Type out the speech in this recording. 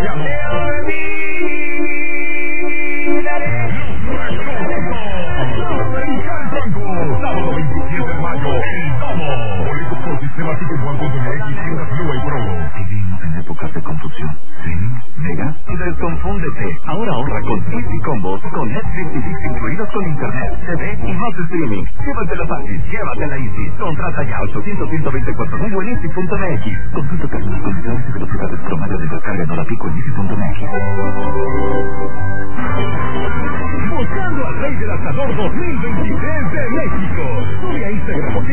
Cristiano. Sábado 27 de mayo, El Domo. Boletos por sistema Ticketone.mx y tiendas Blue y Pro. Vivimos en épocas de confusión. ¿Sí? ¿Mega? Desconfúndete. Ahora ahorra con Easy Combos, con Netflix y Disney incluidos con internet, TV y más streaming. Llévatela fácil, llévatela Easy. Contrata ya 800-124 en Easy.mx. Consulta términos, condiciones y velocidades promedio de descarga no la pico en Easy.mx. Buscando al Rey del Asador 2023 de México. Sube a Instagram